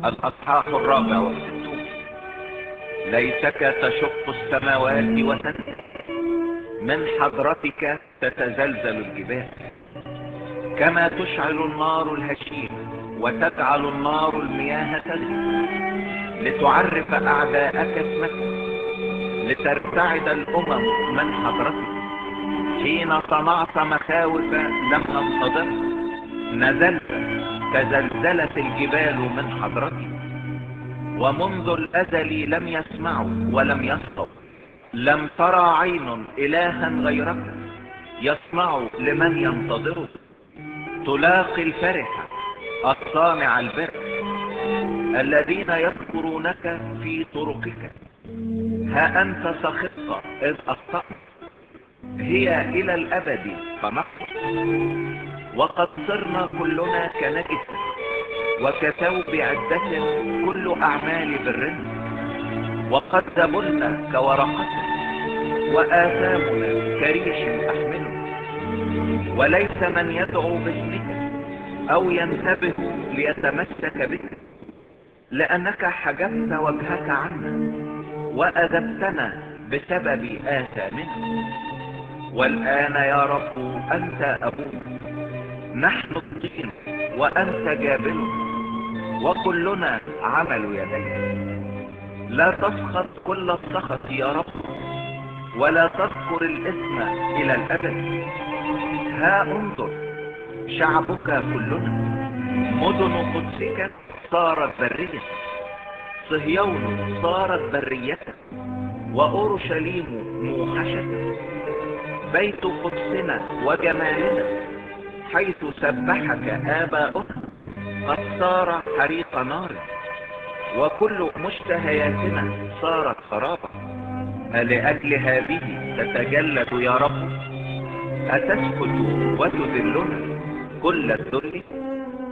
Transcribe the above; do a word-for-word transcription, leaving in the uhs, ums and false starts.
الأصحاح الرابع والستون. ليتك تشق السماوات وتنزل، من حضرتك تتزلزل الجبال. كما تشعل النار الهشيم وتجعل النار المياه تغلي، لتعرف أعداءك اسمك، لترتعد الأمم من حضرتك. حين صنعت مخاوف لم ننتظر، نزلت تزلزلت الجبال من حضرتك. ومنذ الأزل لم يسمعوا ولم يسطوا، لم ترى عين إلها غيرك يصنع لمن ينتظره. تلاقي الفرح الصانع البر، الذين يذكرونك في طرقك. ها أنت سخطت إذ أخطأت، هي إلى الأبد فنقص. وقد صرنا كلنا كنجس، وكثوب عدة كل أعمال برنا. وقد ذبلنا كورقة، وآثامنا كريش أحمله. وليس من يدعو باسمك أو ينتبه ليتمسك بك، لأنك حجبت وجهك عنا وأذبتنا بسبب آثامنا. والآن يا رب أنت أبونا، نحن الطين وأنت جابل، وكلنا عمل يديك. لا تسخط كل السخط يا رب، ولا تذكر الاسم إلى الأبد. ها انظر شعبك كلنا، مدن قدسك صارت برية. صهيون صارت برية، وأورشليم موحشة. بيت قدسنا وجمالنا حيث سبحك آباؤنا قد صار حريق نار، وكل مشتهياتنا صارت خرابا. ألأجل هذه تتجلد يا رب؟ أتسكت وتذلنا كل الذل؟